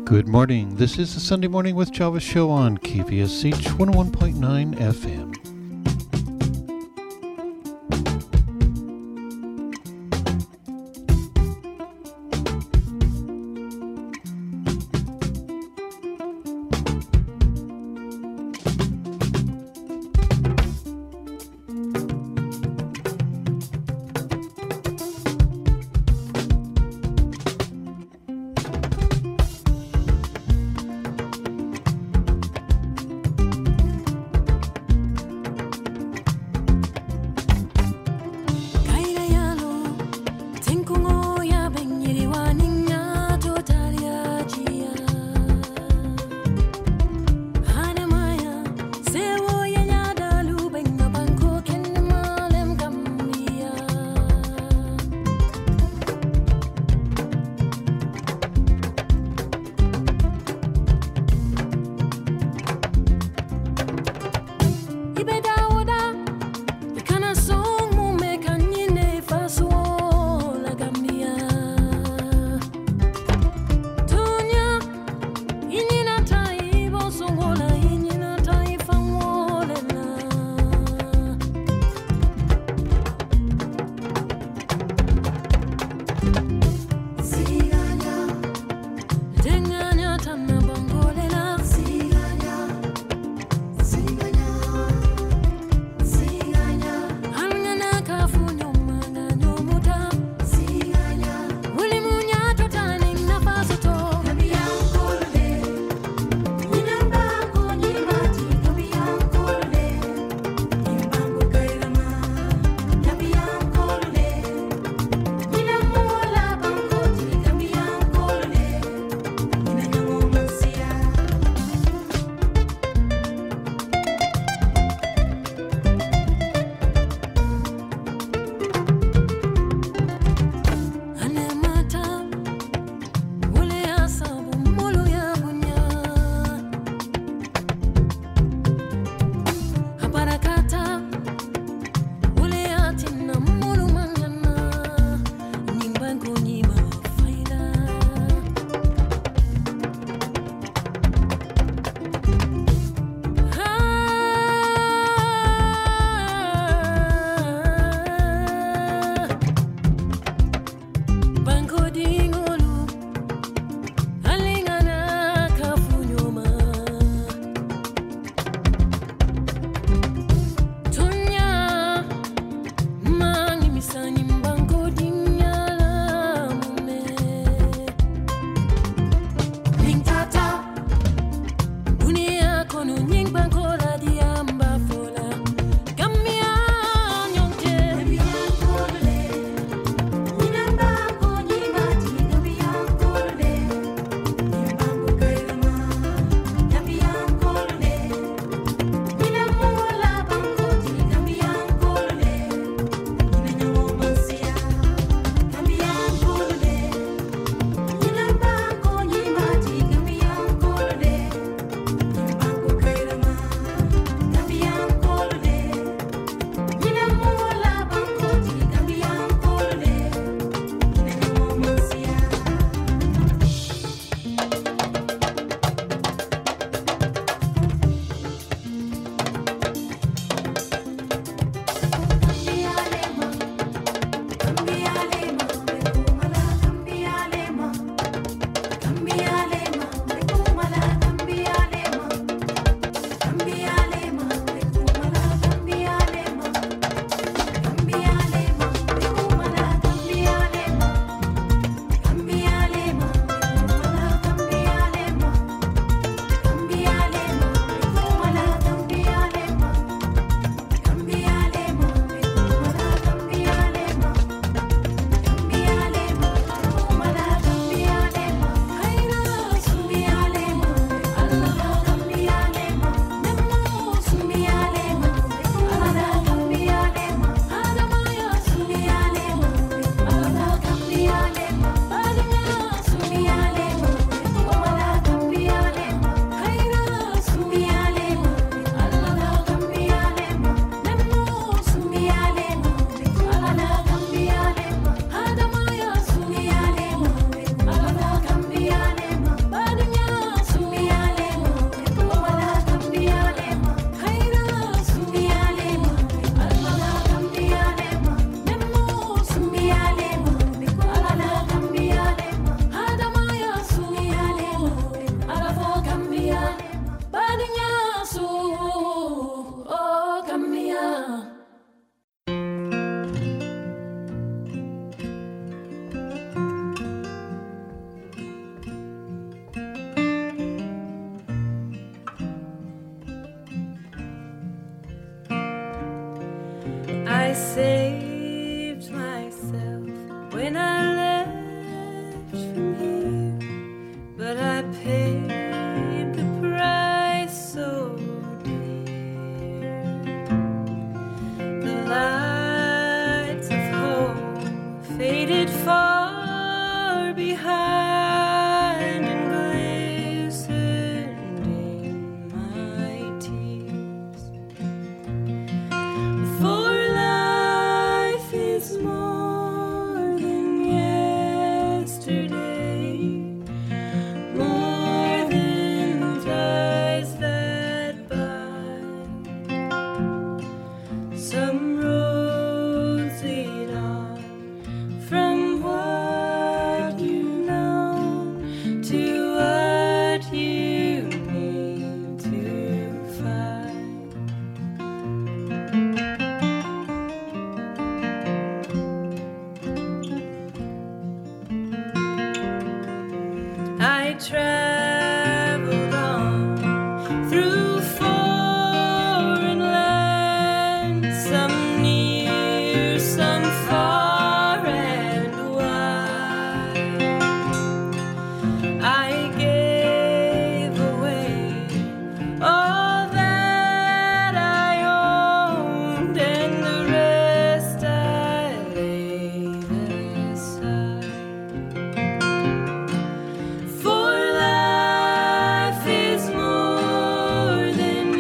Good morning. This is the Sunday Morning with Java show on KVSH 101.9 FM. traveled on through foreign lands, some near, some far and wide. I gave away all that I owned, and the rest I laid aside. For life is more than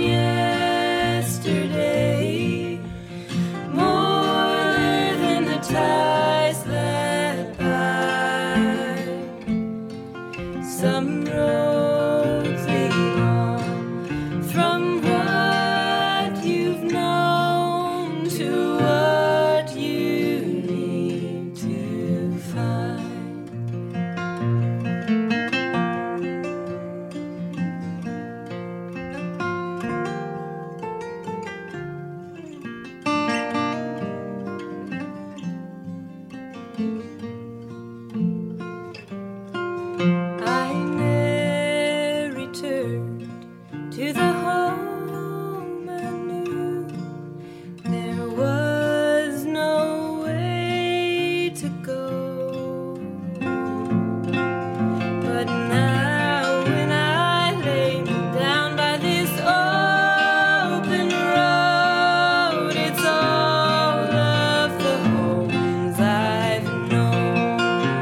yesterday, more than the ties that bind. Some roads lead on from what you've known to what you need to find. I ne'er returned to the home I knew. There was no way to go. But now when I lay me down by this open road, it's all of the homes I've known.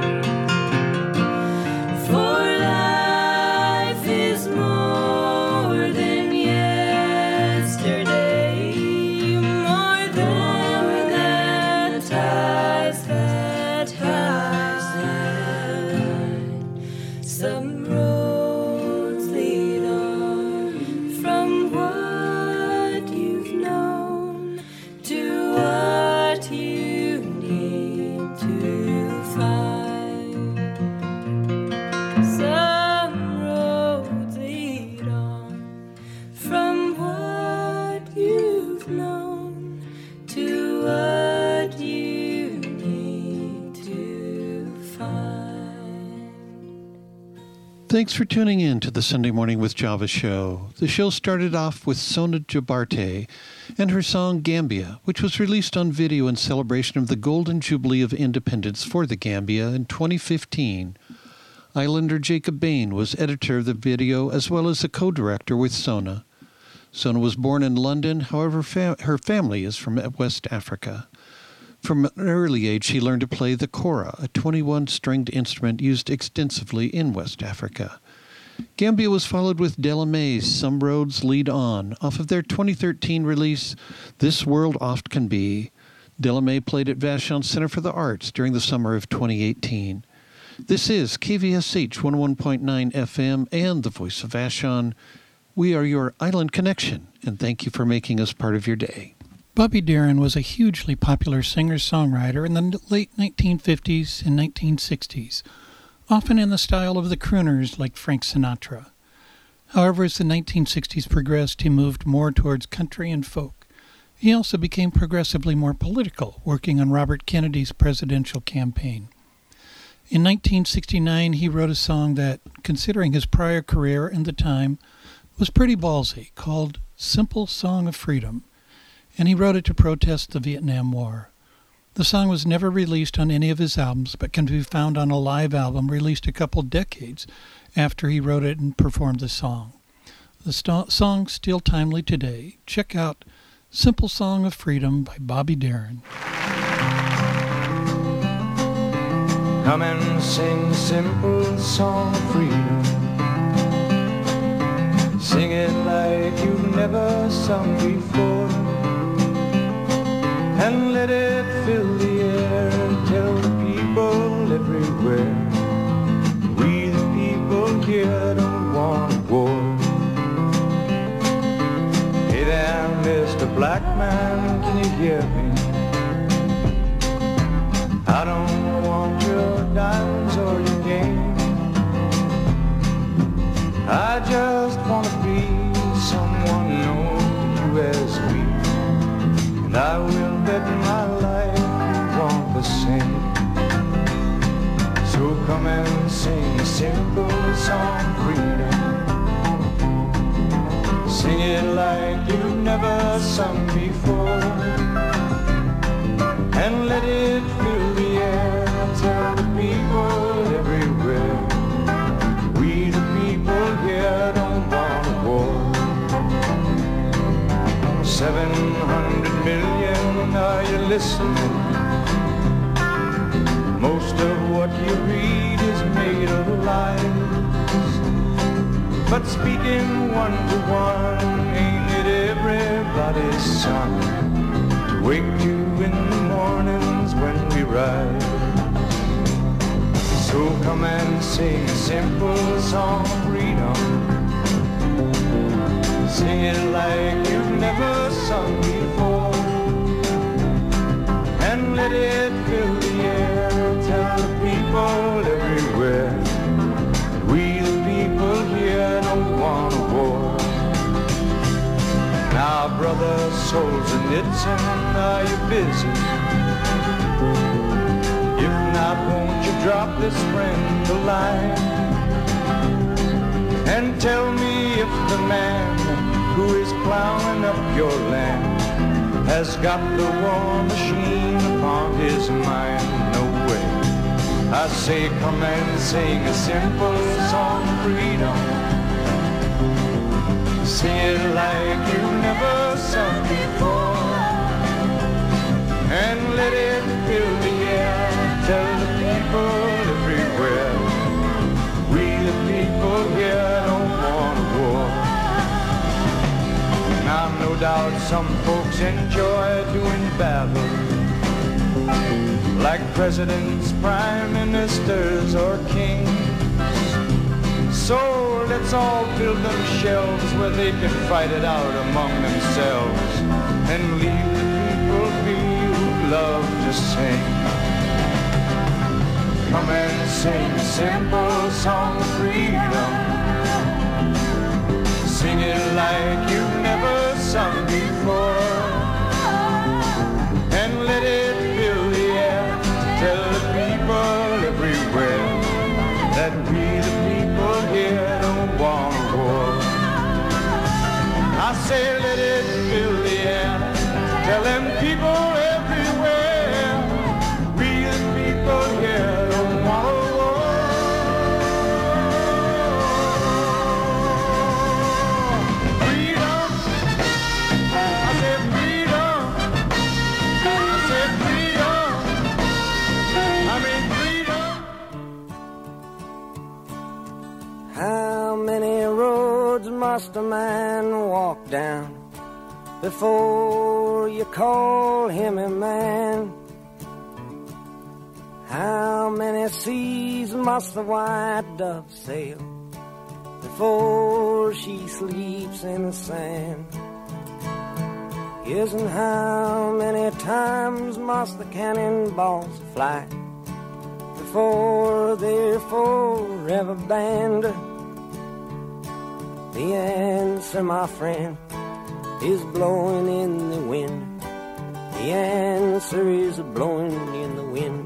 For life is more than yesterday, more than the ties that bind. Some roads lead on from what you've known to what you need to find. Some roads lead on from what you've known to what you need to find. Thanks for tuning in to the Sunday Morning with Java show. The show started off with Sona Jabarte and her song Gambia, which was released on video in celebration of the Golden Jubilee of Independence for the Gambia in 2015. Islander Jacob Bain was editor of the video as well as a co-director with Sona. Sona was born in London, however her family is from West Africa. From an early age, she learned to play the kora, a 21-stringed instrument used extensively in West Africa. Gambia was followed with Della Mae's Some Roads Lead On, off of their 2013 release, This World Oft Can Be. Della Mae played at Vashon Center for the Arts during the summer of 2018. This is KVSH 101.9 FM and the Voice of Vashon. We are your island connection, and thank you for making us part of your day. Bobby Darin was a hugely popular singer-songwriter in the late 1950s and 1960s, often in the style of the crooners like Frank Sinatra. However, as the 1960s progressed, he moved more towards country and folk. He also became progressively more political, working on Robert Kennedy's presidential campaign. In 1969, he wrote a song that, considering his prior career and the time, was pretty ballsy, called Simple Song of Freedom, and he wrote it to protest the Vietnam War. The song was never released on any of his albums, but can be found on a live album released a couple decades after he wrote it and performed the song. The song's still timely today. Check out Simple Song of Freedom by Bobby Darin. Come and sing the simple song of freedom. Sing it like you've never sung before, and let it fill the air. Tell the people everywhere, we the people here don't want war. Hey there, Mr. Black Man, can you hear me? I don't want your diamonds or your game. I just want to be someone known to you as we, and I will bet my life you want the same. So come and sing a simple song never sung before. And let it fill the air. Tell the people everywhere, we the people here don't want a war. 700 million, are you listening? Most of what you read is made of lies. But speaking one to one, ain't it everybody's son to wake you in the mornings when we rise? So come and sing a simple song of freedom. Sing it like you've never sung before. And let it fill the air. Tell the people everywhere, we the people here don't want a war. Now, brother Solzhenitsyn, are you busy? If not, won't you drop this friend a line and tell me if the man who is plowing up your land has got the war machine upon his mind? No way. I say come and sing a simple song of freedom. Sing it like you've never sung before. And let it fill the air. Tell the people everywhere, we the people here don't want a war. Now no doubt some folks enjoy doing battle, like presidents, prime ministers, or kings. So let's all build them shelves where they can fight it out among themselves, and leave the people be who love to sing. Come and sing a simple song of freedom. Sing it like you've never sung before. And let it fill the air. Tell the people everywhere that we the people here don't want a war. I say let it fill the air. Tell them people everywhere, we the people here don't want a war. Freedom, I said freedom, I said freedom, I mean freedom. How many roads must a man walk down before you call him a man? How many seas must the white dove sail before she sleeps in the sand? Yes, and how many times must the cannonballs fly before they're forever banned? The answer, my friend, is blowing in the wind. The answer is blowing in the wind.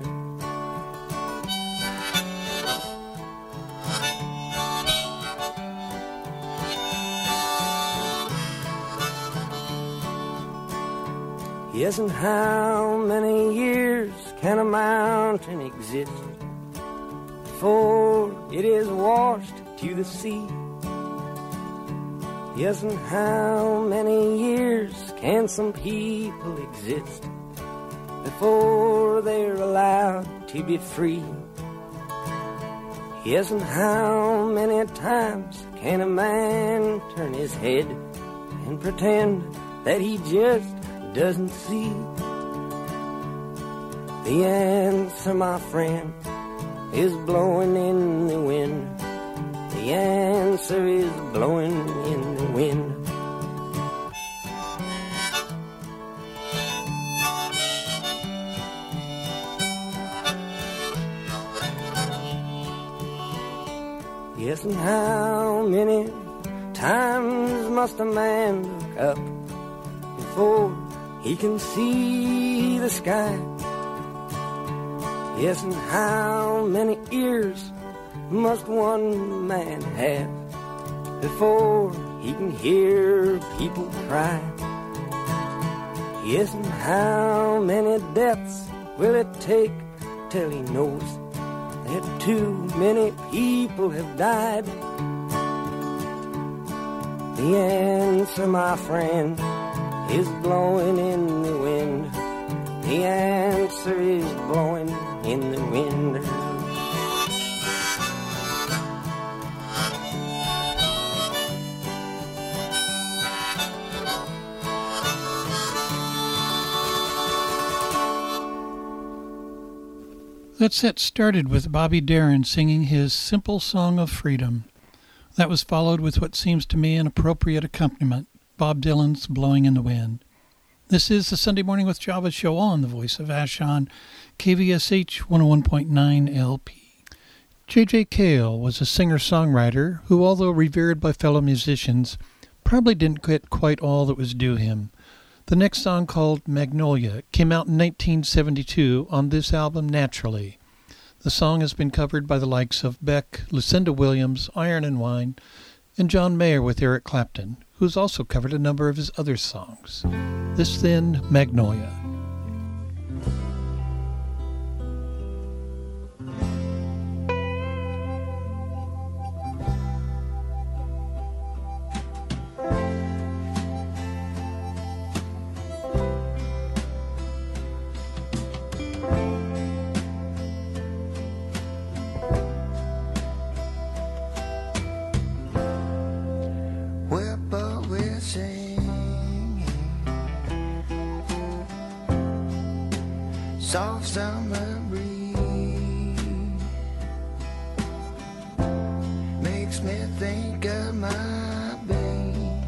Yes, and how many years can a mountain exist before it is washed to the sea? Yes, and how many years can some people exist before they're allowed to be free? Yes, and how many times can a man turn his head and pretend that he just doesn't see? The answer, my friend, is blowing in the wind. The answer is blowing in the wind. Yes, and how many times must a man look up before he can see the sky? Yes, and how many ears must one man have before he can hear people cry? Yes, and how many deaths will it take till he knows that too many people have died? The answer, my friend, is blowing in the wind. The answer is blowing in the wind. That set started with Bobby Darin singing his Simple Song of Freedom. That was followed with what seems to me an appropriate accompaniment, Bob Dylan's Blowing in the Wind. This is the Sunday Morning with Java show on the Voice of Vashon, KVSH 101.9 LP. J.J. Cale was a singer-songwriter who, although revered by fellow musicians, probably didn't get quite all that was due him. The next song, called Magnolia, came out in 1972 on this album, Naturally. The song has been covered by the likes of Beck, Lucinda Williams, Iron and Wine, and John Mayer with Eric Clapton, who's also covered a number of his other songs. This then, Magnolia. Soft summer breeze makes me think of my babe.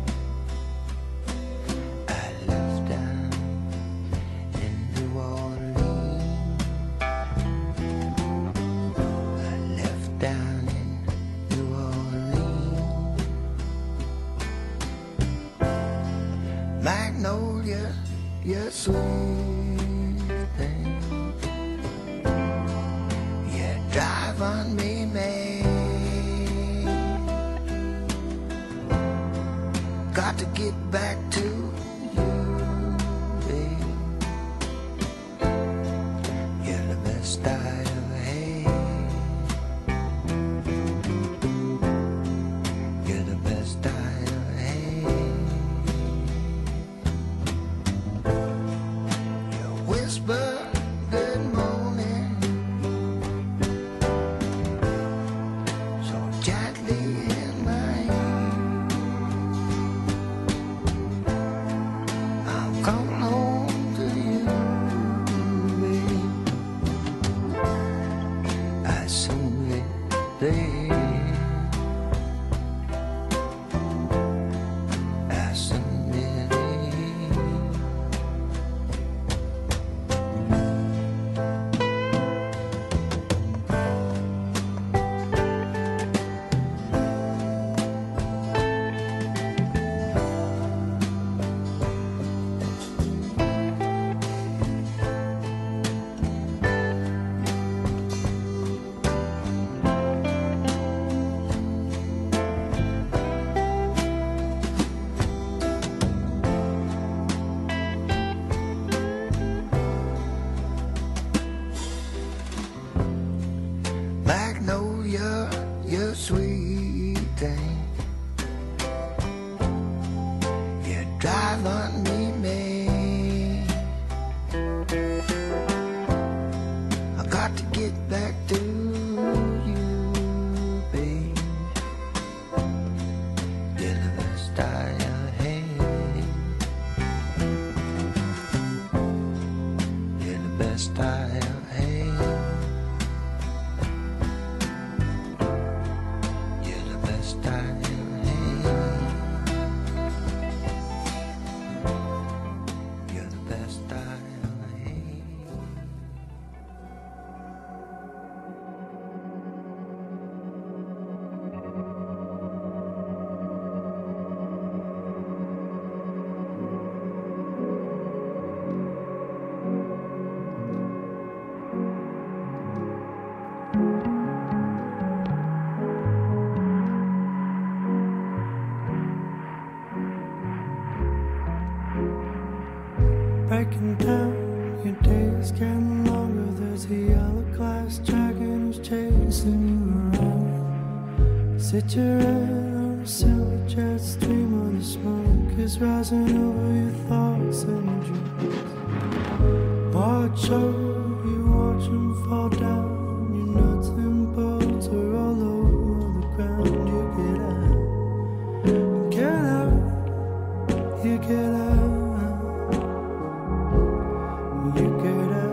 I left down in New Orleans. I left down in New Orleans. Magnolia, you're sweet. On me, man. Got to get back to you, babe. You're the best I ever had. You're the best I ever had. You whisper good morning. Magnolia, you sweet thing. You drive on me, man. I got to get back to you, babe. You're the best I ever had. You're the best I ever had. days getting longer. There's a yellow glass dragon who's chasing you around. Sit your head on a silver jet stream on the smoke is rising over your thoughts and your dreams. Watch over you, watch them fall down. Your nuts and bolts are all over the ground. You get out, you get out. You get out.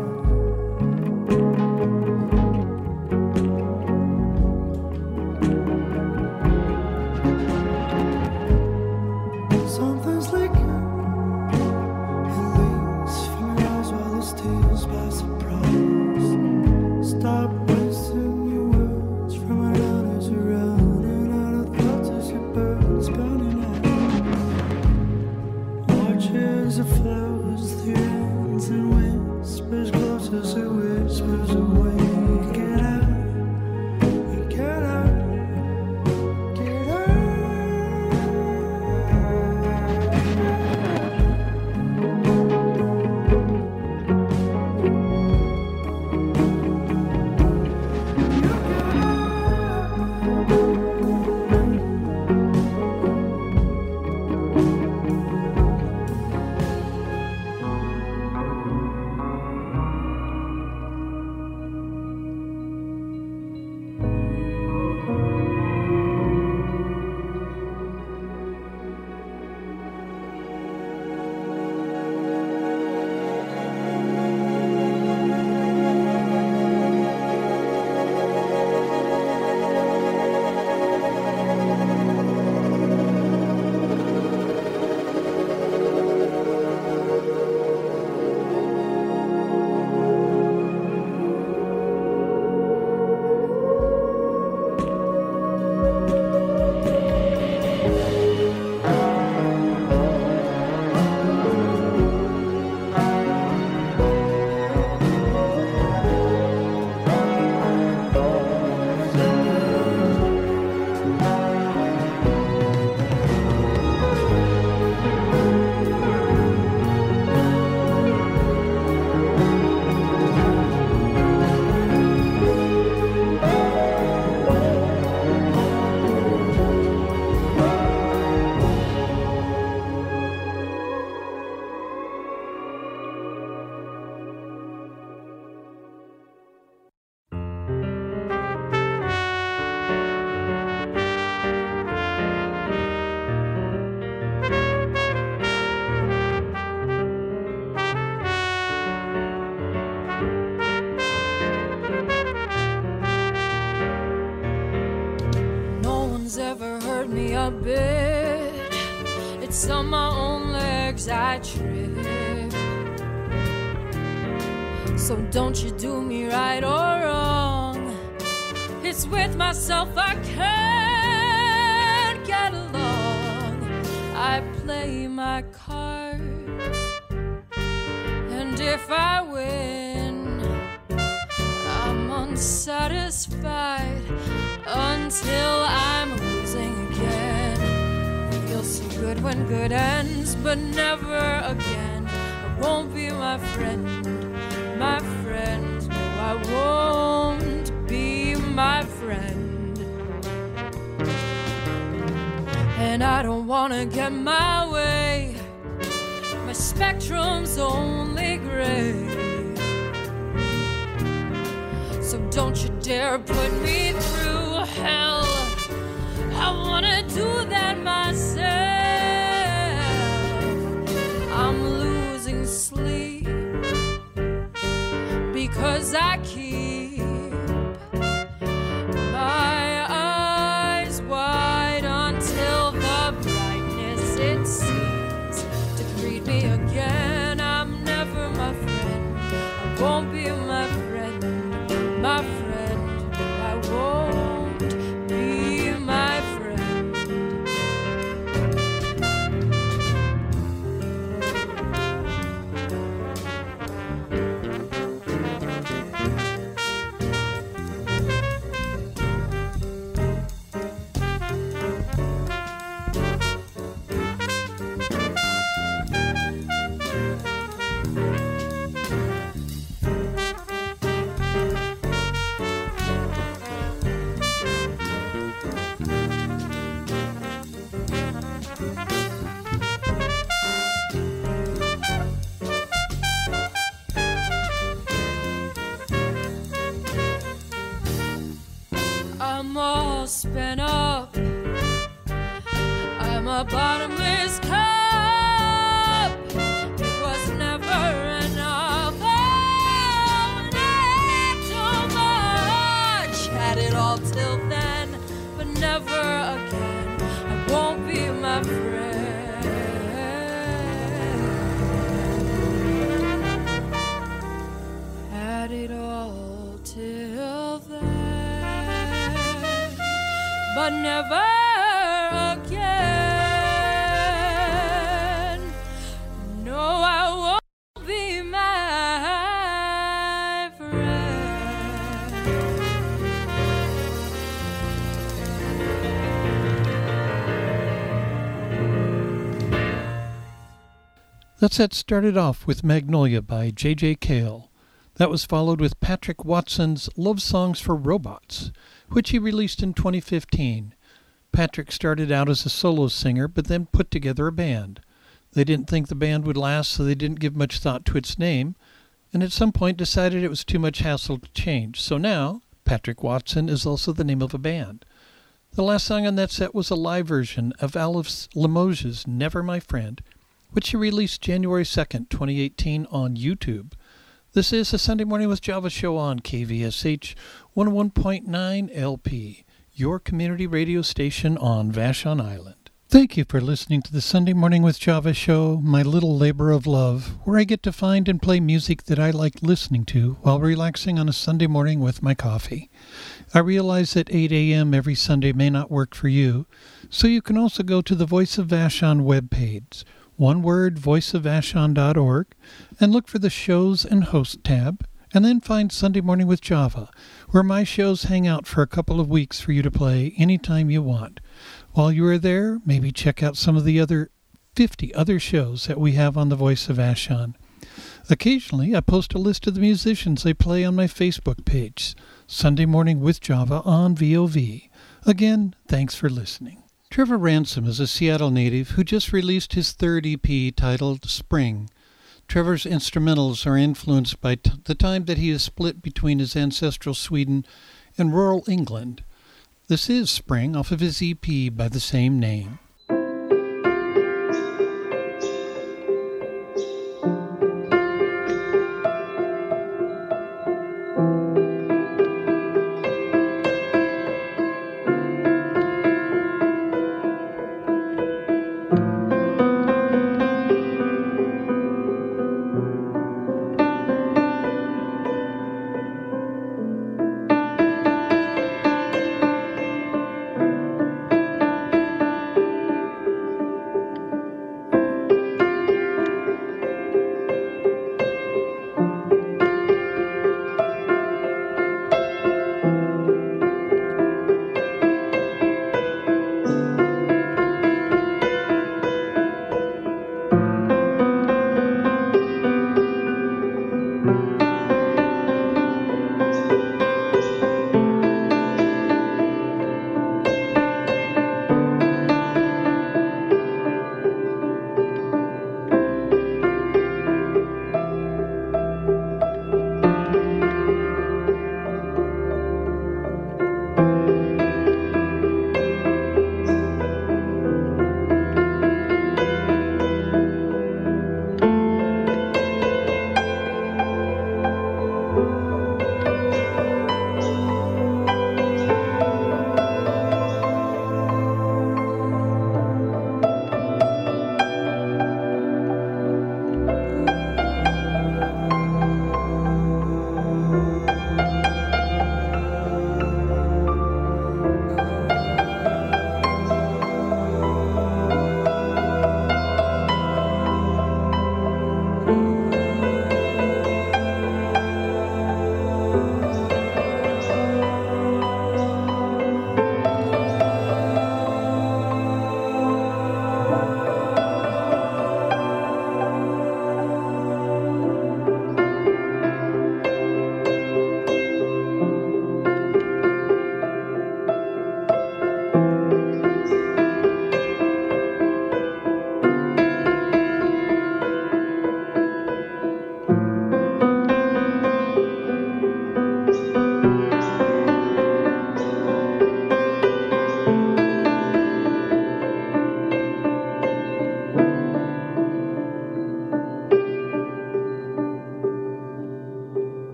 Something's leaking. It leaks from your eyes while it steals by surprise. Stop wasting your words from an honest around and out of thoughts as your birds burning out. Watch as it flows through your hands and whispers close as it whispers away. Get out, get out, get out. a bit. It's on my own legs I trip. So don't you do me right or wrong. It's with myself I can't get along. I play my cards, and if I win, I'm unsatisfied until I'm losing again. Feels so good when good ends, but never again. I won't be my friend, my friend. No, I won't be my friend. And I don't wanna get my way. My spectrum's only gray. So don't you dare put me through hell. I wanna do that myself. I'm losing sleep because I keep my eyes wide until the brightness it seems to greet me again. I'm never my friend. I won't be my friend. My friend, I won't be my friend. I'm all spent up. I'm a bottomless cup. It was never enough. Oh, not too much. Had it all till then, but never again. I won't be my friend. Had it all till then, but never again. No, I won't be my friend. That set started off with Magnolia by J.J. Cale. That was followed with Patrick Watson's Love Songs for Robots, which he released in 2015. Patrick started out as a solo singer, but then put together a band. They didn't think the band would last, so they didn't give much thought to its name, and at some point decided it was too much hassle to change. So now, Patrick Watson is also the name of a band. The last song on that set was a live version of Alice Limoges' Never My Friend, which he released January 2nd, 2018 on YouTube. This is a Sunday Morning with Java show on KVSH 101.9 LP, your community radio station on Vashon Island. Thank you for listening to the Sunday Morning with Java show, my little labor of love, where I get to find and play music that I like listening to while relaxing on a Sunday morning with my coffee. I realize that 8 a.m. every Sunday may not work for you, so you can also go to the Voice of Vashon webpage, one word, voiceofvashon.org, and look for the Shows and Host tab, and then find Sunday Morning with Java, where my shows hang out for a couple of weeks for you to play anytime you want. While you are there, maybe check out some of the other 50 other shows that we have on the Voice of Vashon. Occasionally, I post a list of the musicians I play on my Facebook page, Sunday Morning with Java on VOV. Again, thanks for listening. Trevor Ransom is a Seattle native who just released his third EP titled Spring. Trevor's instrumentals are influenced by the time that he is split between his ancestral Sweden and rural England. This is Spring off of his EP by the same name.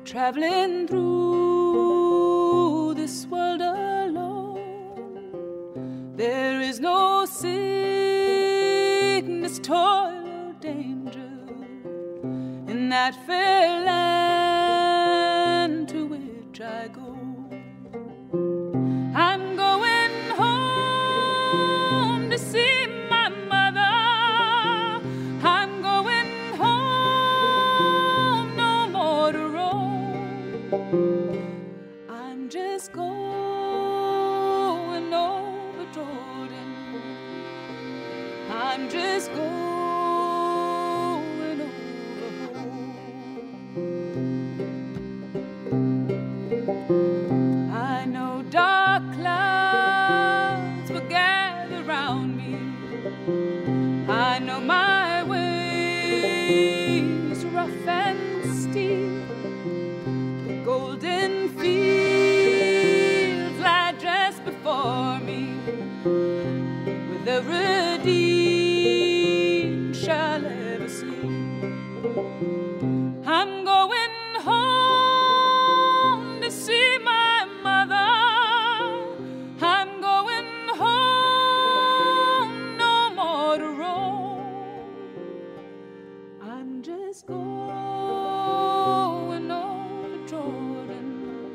traveling through this world alone. There is no sickness, toil, or danger in that fair land to which I go. I'm going home to see my mother. I'm going home, no more to roam. I'm just going over Jordan. I'm just going over home. I know dark clouds will gather round me. I know my way is rough and steep. The golden fields lie just before me, where the redeemed shall ever sleep. I'm going home to see my mother. I'm going home, no more to roam. I'm just going over Jordan.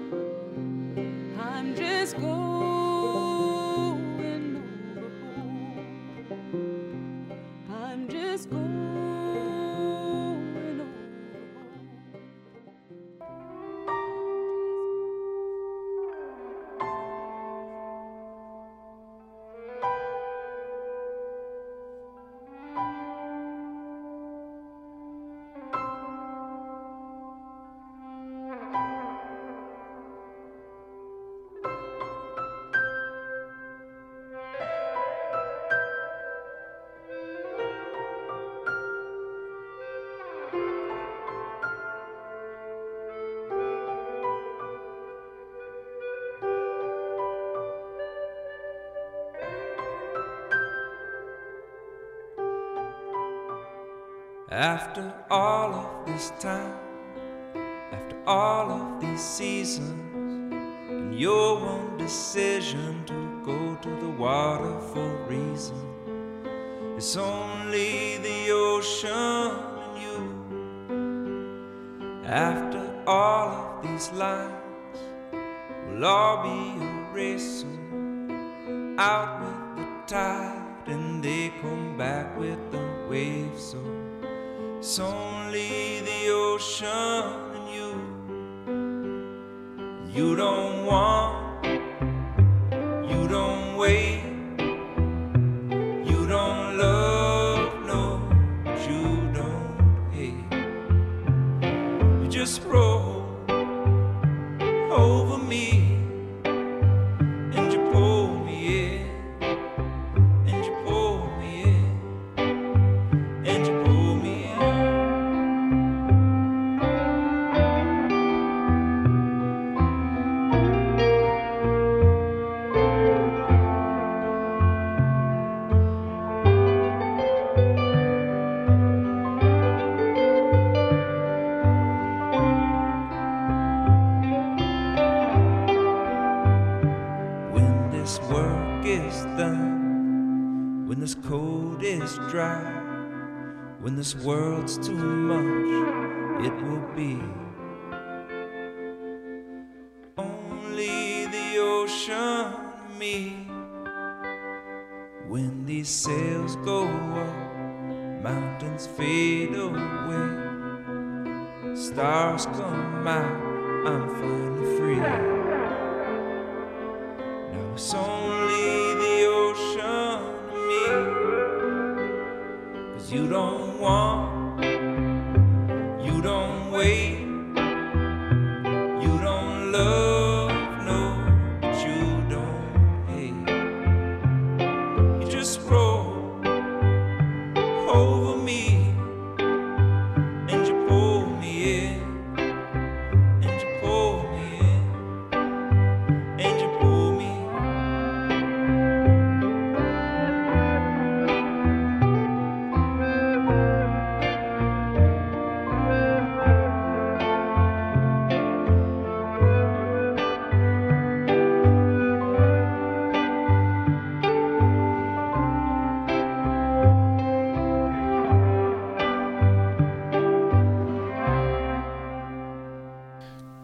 I'm just going over home. I'm just going over home. After all of this time, after all of these seasons, and your one decision to go to the water for a reason, it's only the ocean and you. After all of these lines, we'll all be erased soon, out with the tide, and they come back with the waves. So it's only the ocean and you. You don't want, you don't wait, you don't love, no, but you don't hate. You just roll over me and you pull me in, and you pull me in, and you pull me in. When this work is done, when this coat is dry, when this world's too much, it will be only the ocean and me. When these sails go up, mountains fade away, stars come out, I'm finally free. Now it's only the ocean and me. 'Cause you don't want, you don't wait, you don't love, no, but you don't hate. You just roll over me and you pull me in, and you pull me in, and you pull me.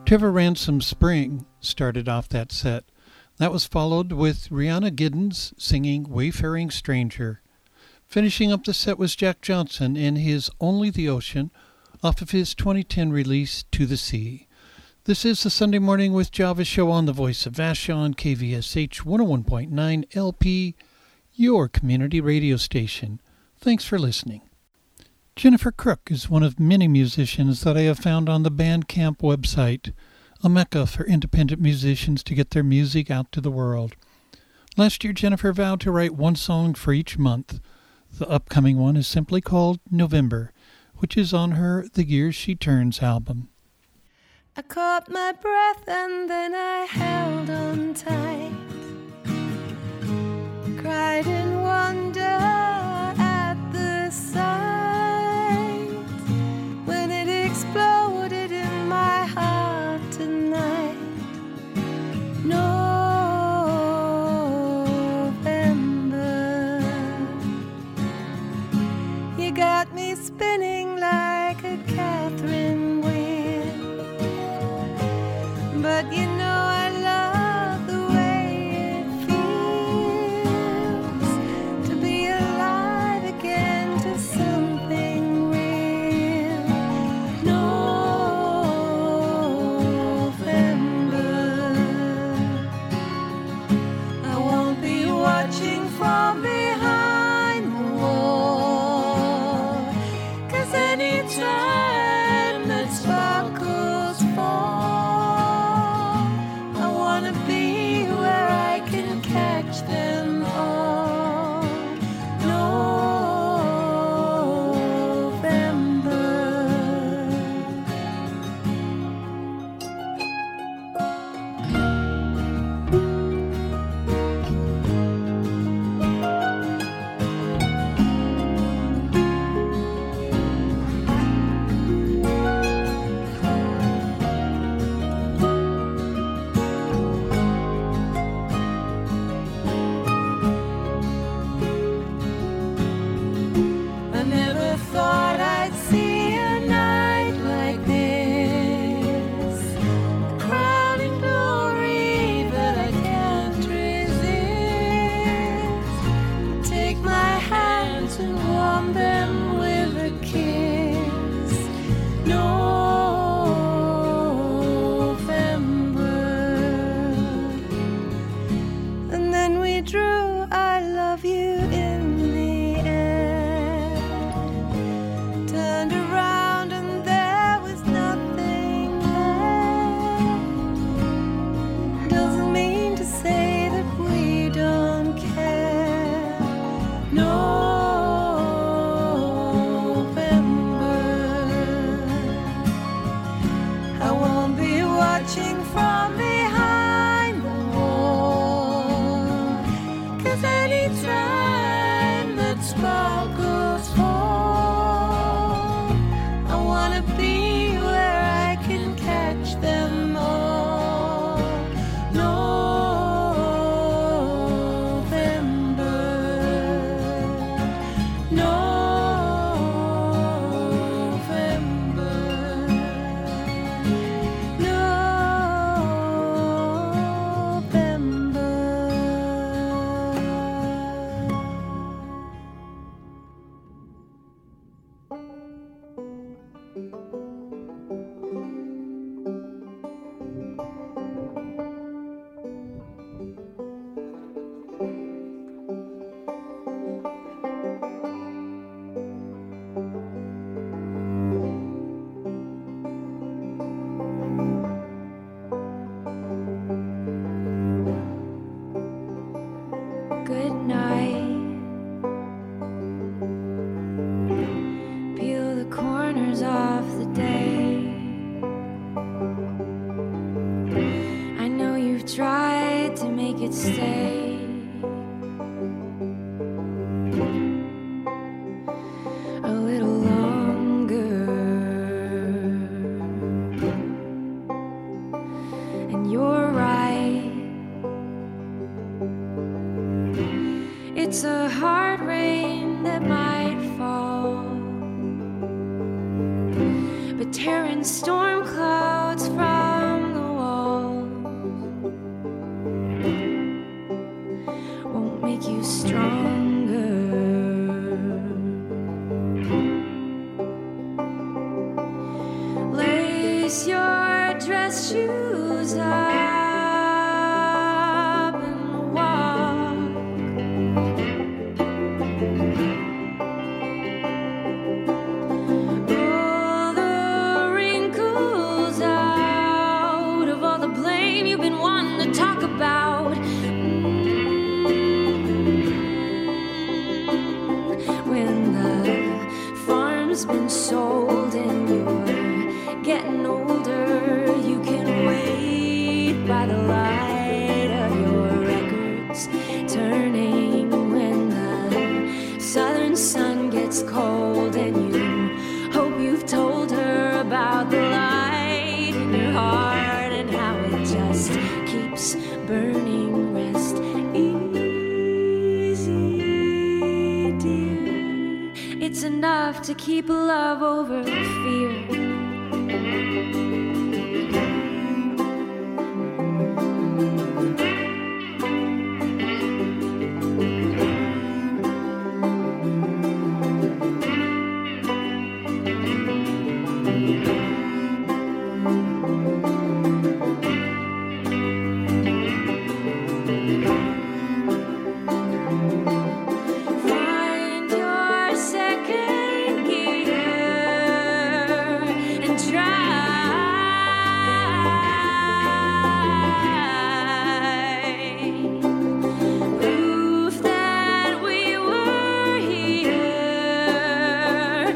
Trevor Ransom's Spring started off that set. That was followed with Rihanna Giddens singing Wayfaring Stranger. Finishing up the set was Jack Johnson in his Only the Ocean off of his 2010 release To the Sea. This is the Sunday Morning with Java show on the Voice of Vashon, KVSH 101.9 LP, your community radio station. Thanks for listening. Jennifer Crook is one of many musicians that I have found on the Bandcamp website, a mecca for independent musicians to get their music out to the world. Last year, Jennifer vowed to write one song for each month. The upcoming one is simply called November, which is on her The Year She Turns album. I caught my breath and then I held on tight, cried in wonder at the sight when it exploded in my heart tonight. November, you got me spinning like a Catherine wheel, but you know I love the way it feels to be alive again to something real. November, I won't be watching from behind the wall, 'cause any time that sparkles fall, I wanna be where I can catch them all. November. I never thought I'd see a night like this, the crowning glory that I can't resist. Take my hands and warm them with a kiss. November, and then we drew I love you in the air, turned around and there was nothing there. Doesn't mean to say that we don't care. November, I won't be watching from behind the wall, 'cause any time that sparkles fall, I wanna be where I can catch them all. November, November, Good night. Peel the corners off the day. I know you've tried to make it stay. A little longer, and you're right. It's a hard rain that might fall, but tearing storm clouds from lace your dress shoes up and walk. Roll the wrinkles out of all the blame you've been wanting to talk about. When the farm's been sold and you're getting older, you can wait by the light of your records turning. When the southern sun gets cold and you hope you've told her about the light in your heart and how it just keeps burning. Rest easy, dear. It's enough to keep love over fear. Find your second gear and try. Proof that we were here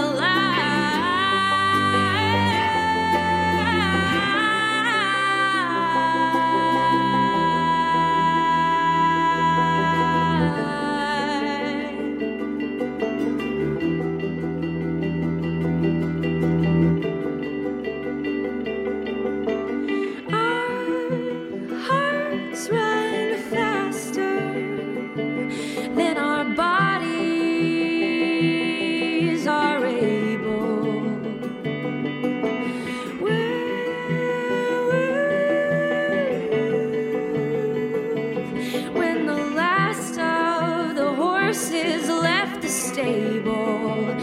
alive. Our hearts run faster than our bodies are able. When the last of the horses left the stable,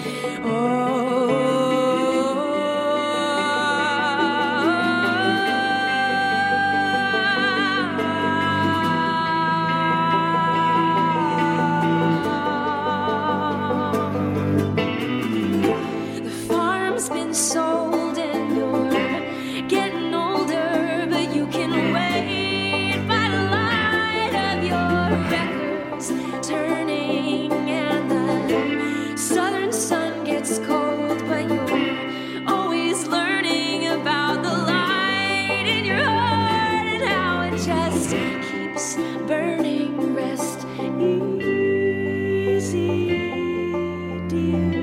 the farm's been sold and you're getting older, but you can wait by the light of your records turning. And the southern sun gets cold, but you're always learning about the light in your heart and how it just keeps burning. Rest easy, dear.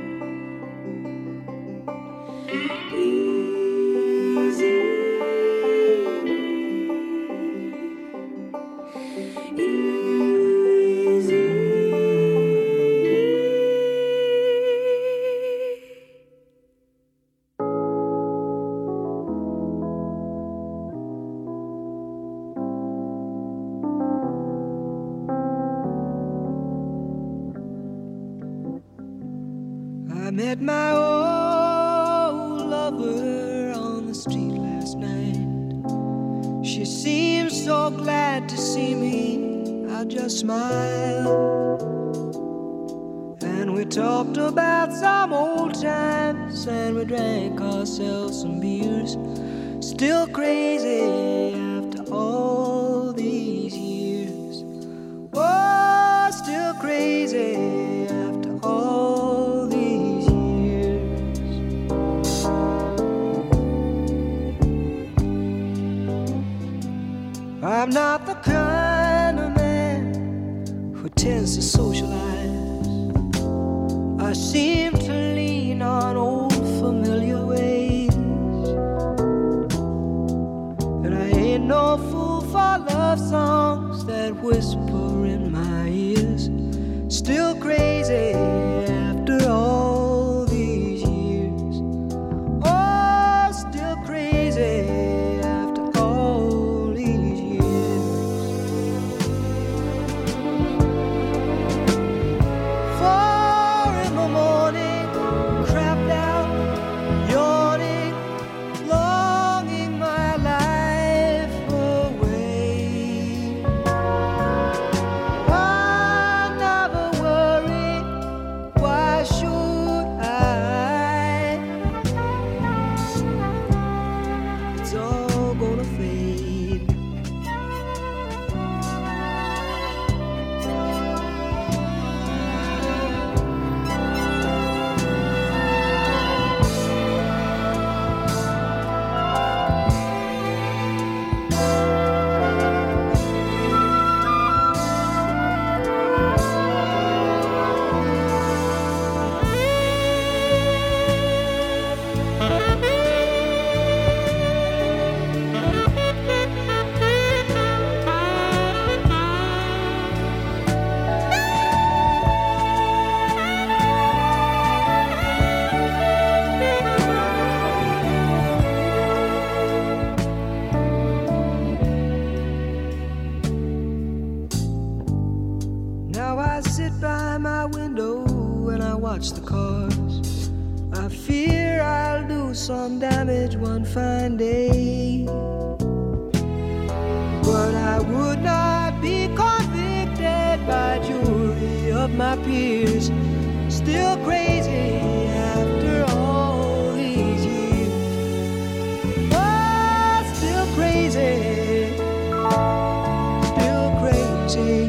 I met my old lover on the street last night. She seemed so glad to see me. I just smiled, and we talked about some old times, and we drank ourselves some beers. Still crazy after all these years. Oh, still crazy after all these years. I'm not the kind of man who tends to socialize. I seem to lean on old familiar ways, and I ain't no fool for love songs that whisper in my ears. Still crazy after all these years. Oh, still crazy after all these years. 4 in the morning, crapped out, yawning, sit by my window and I watch the cars. I fear I'll do some damage one fine day. But I would not be convicted by jury of my peers. Still crazy after all these years. Oh, still crazy. Still crazy.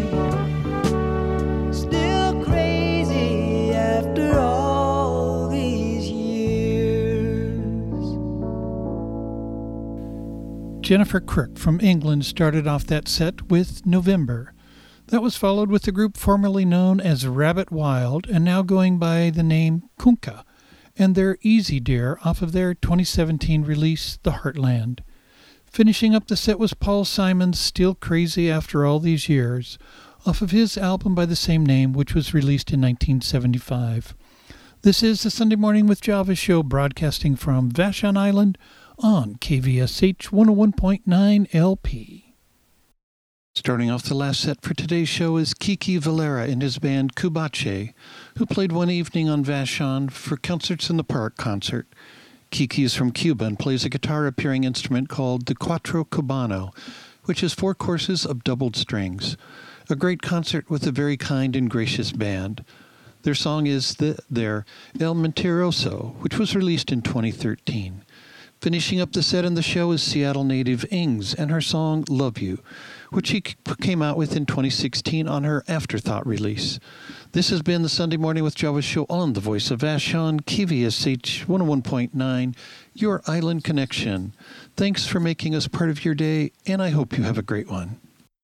Still crazy after all these years. Jennifer Crook from England started off that set with November. That was followed with the group formerly known as Rabbit Wild and now going by the name Kunkka, and their Easy Dear off of their 2017 release, The Heartland. Finishing up the set was Paul Simon's Still Crazy After All These Years, off of his album by the same name, which was released in 1975. This is the Sunday Morning with Java show, broadcasting from Vashon Island on KVSH 101.9 LP. Starting off the last set for today's show is Kiki Valera and his band Kubache, who played one evening on Vashon for Concerts in the Park concert. Kiki is from Cuba and plays a guitar-appearing instrument called the Cuatro Cubano, which is 4 courses of doubled strings. A great concert with a very kind and gracious band. Their song is their El Mentiroso, which was released in 2013. Finishing up the set in the show is Seattle native Ings and her song Love You, which she came out with in 2016 on her Afterthought release. This has been the Sunday Morning with Java show on the Voice of Vashon, KVSH 101.9, your island connection. Thanks for making us part of your day, and I hope you have a great one.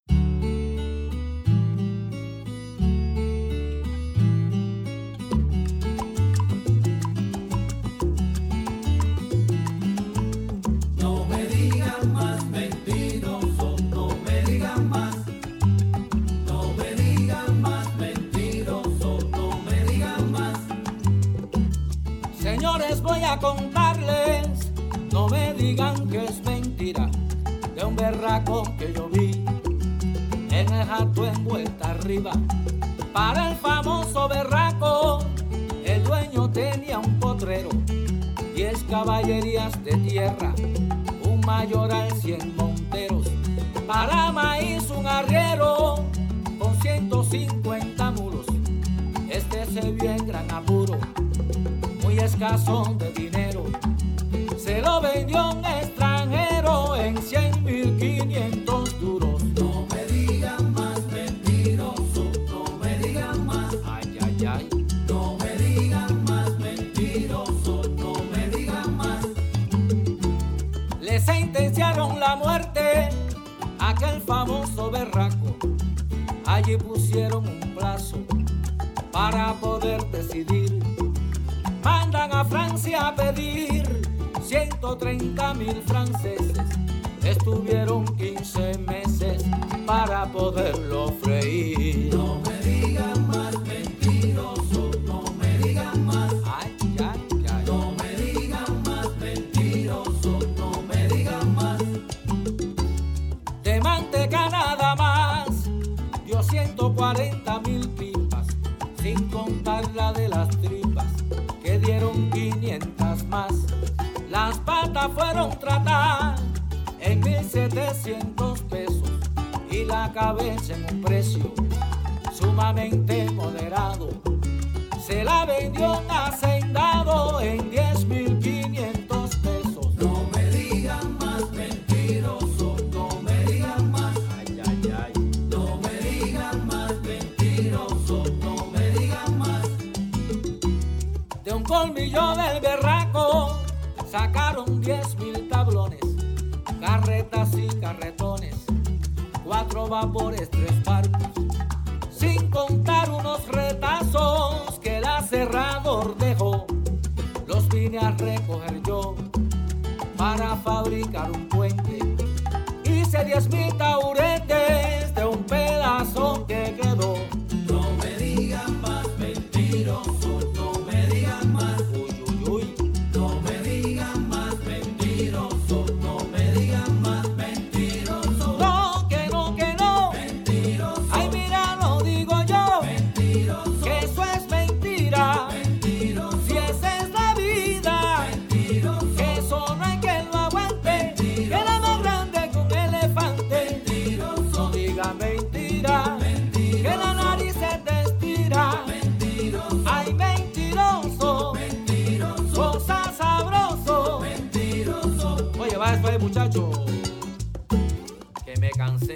Voy a contarles, no me digan que es mentira, de un berraco que yo vi en el jato en vuelta arriba. Para el famoso berraco, el dueño tenía un potrero, 10 caballerías de tierra, un mayoral, 100 monteros. Para maíz un arriero con 150 mulos. Este se vio en gran apuro, muy escaso de dinero, se lo vendió un extranjero en 100.500 duros. No me digan más mentiroso, no me digan más. Ay, ay, ay. No me digan más mentiroso, no me digan más. Le sentenciaron la muerte a aquel famoso berraco. Allí pusieron un plazo para poder decidir. Mandan a Francia a pedir 130.000 franceses. Estuvieron 15 meses para poderlo freír. No me digan más mentiroso, no me digan más. Ay, ay, ay. No me digan más mentiroso, no me digan más. De manteca nada más dio 140.000 pipas, sin contar la de las tripas, que dieron 500 más. Las patas fueron tratadas en 1.700 pesos y la cabeza en un precio sumamente moderado. Se la vendió un hacendado en 10.500 pesos. No me digan más mentiroso, no me digan más. Ay, ay, ay. No me digan más mentiroso, no me digan más. De un colmillo del berraco sacaron 10.000 tablones, carretas y carretones, 4 vapores, 3 barcos, sin contar unos retazos que el aserrador dejó. Los vine a recoger yo para fabricar un puente. Hice 10.000 tauretes de un pedazo que quedó. No me digan más mentiroso, no me digan más. Uy, uy, uy. No me digan más mentiroso, no me digan más mentiroso. No, que no, que no. Mentiroso. Ay, mira, lo digo yo. Mentiroso. cansé, muchachos, que me cansé.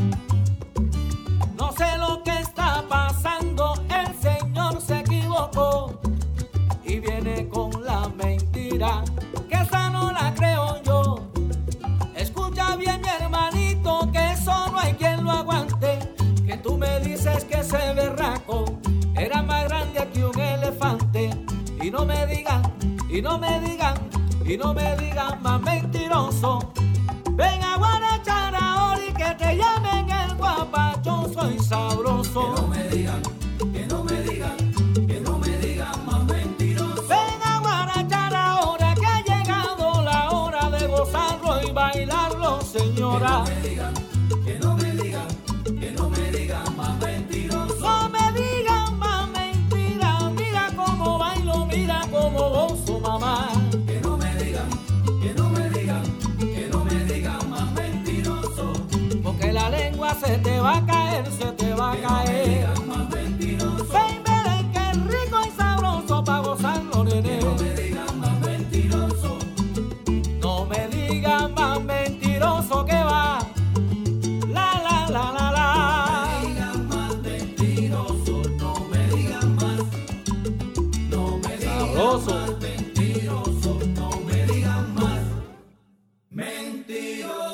No sé lo que está pasando, el Señor se equivocó y viene con la mentira, que esa no la creo yo. Escucha bien, mi hermanito, que eso no hay quien lo aguante, que tú me dices que ese berraco era más grande que un elefante. Y no me digan, y no me digan, y no me digan más mentiroso. Ven a guarachar ahora y que te llamen el guapachoso y sabroso. Que no me digan, que no me digan, que no me digan más mentiroso. Ven a guarachar ahora que ha llegado la hora de gozarlo y bailarlo, señora. Que no me digan, que no me digan, que no me digan más mentiroso. No me digan más mentiras, mira cómo bailo, mira cómo gozo, mamá. Que no me digan, que no me digan, que no me digan más mentiroso. Porque la lengua se te va a caer, se te va a caer. Que no me digan más mentiroso. Ven, ven, que rico y sabroso pa' gozarlo, nene. Que no me digan más mentiroso. No me digan más mentiroso que va. La, la, la, la, la. No me digan más mentiroso, no me digan más. No me digan Sabroso. más mentiroso, no me digan más. Mentiroso.